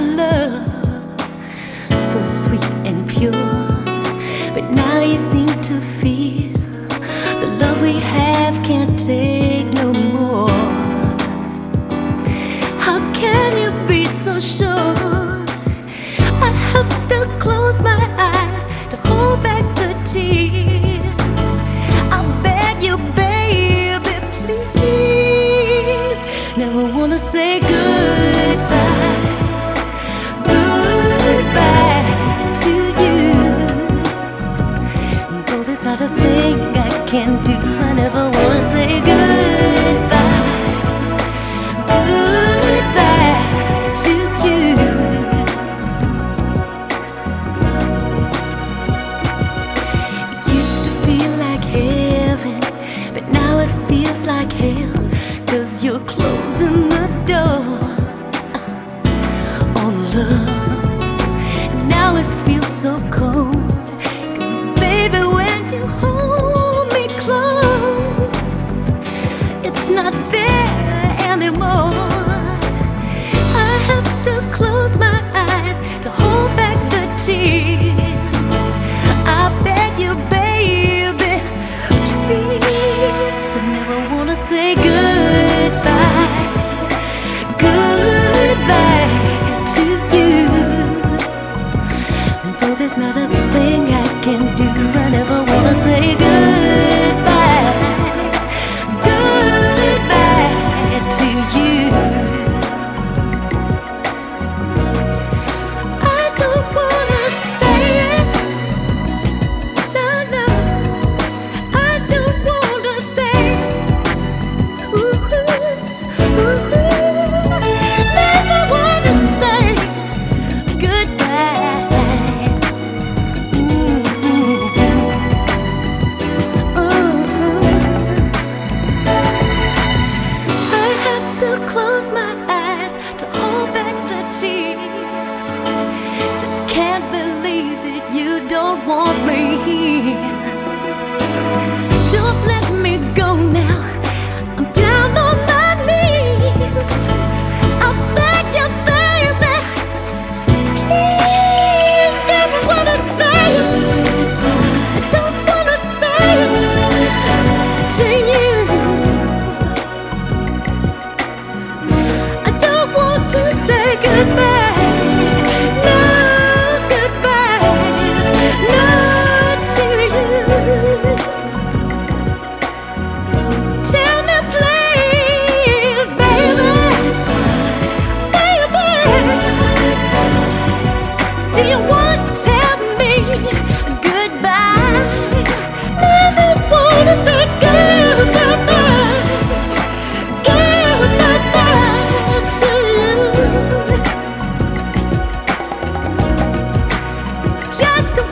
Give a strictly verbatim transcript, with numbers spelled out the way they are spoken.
love, so sweet and pure. But now you seem to feel the love we have can't take no more. How can you be so sure? I have to close my eyes to hold back the tears. I beg you, baby, please. Never wanna say goodbye, goodbye to you. Though there's not a thing I can do, I never wanna say goodbye, goodbye to you. It used to feel like heaven, but now it feels like hell, 'cause you're closing the door on love. Now it feels so cold, 'cause baby, when you hold me close, it's not there anymore. I have to close my eyes to hold back the tears. I beg you, baby, please. I never wanna say goodbye, goodbye to you. Though there's not a thing I can do, I never wanna say goodbye, goodbye to you. I don't wanna say it, no, no. I don't wanna say it, ooh, ooh. Never wanna say goodbye. I have to close my eyes to hold back the tears. Just can't believe it, you don't want me here. Don't let me go now, I'm down on my knees. I beg you, baby, please. Never wanna say it, I don't wanna say it to you. I don't want to say goodbye, no goodbyes, no to you. Tell me please, baby, baby, do you want to tell me goodbye? Never wanna say goodbye, goodbye to you. Just